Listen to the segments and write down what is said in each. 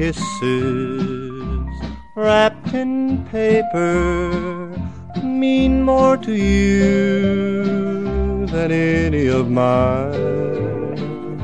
kisses wrapped in paper mean more to you than any of mine.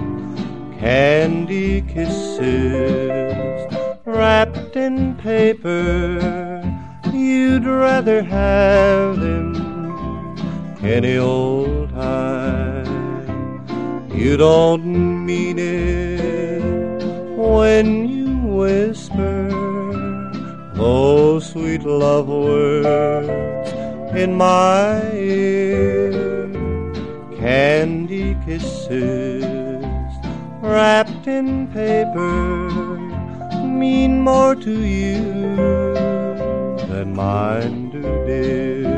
Candy kisses wrapped in paper, you'd rather have them any old time. You don't mean it when you whisper those sweet love words in my ear. Candy kisses wrapped in paper mean more to you than mine do, dear.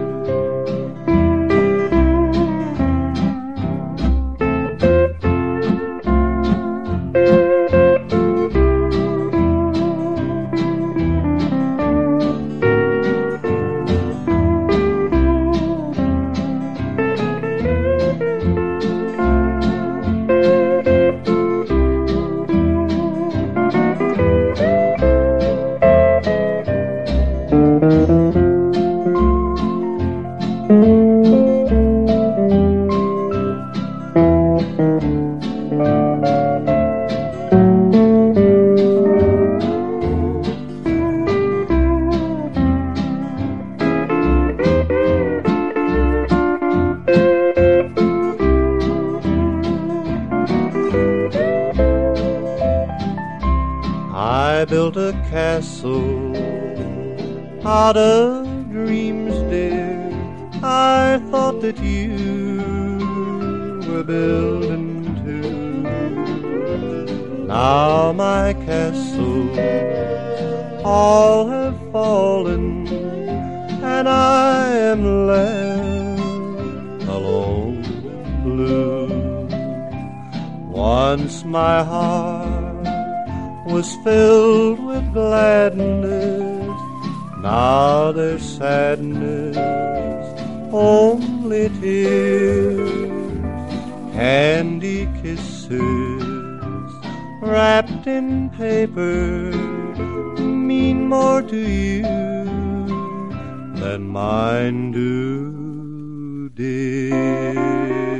I built a castle out of dreams, dear. I thought that you were building too. Now my castles all have fallen, and I am left alone, blue. Once my heart was filled with gladness, now there's sadness, only tears. Candy kisses wrapped in paper mean more to you than mine do, dear.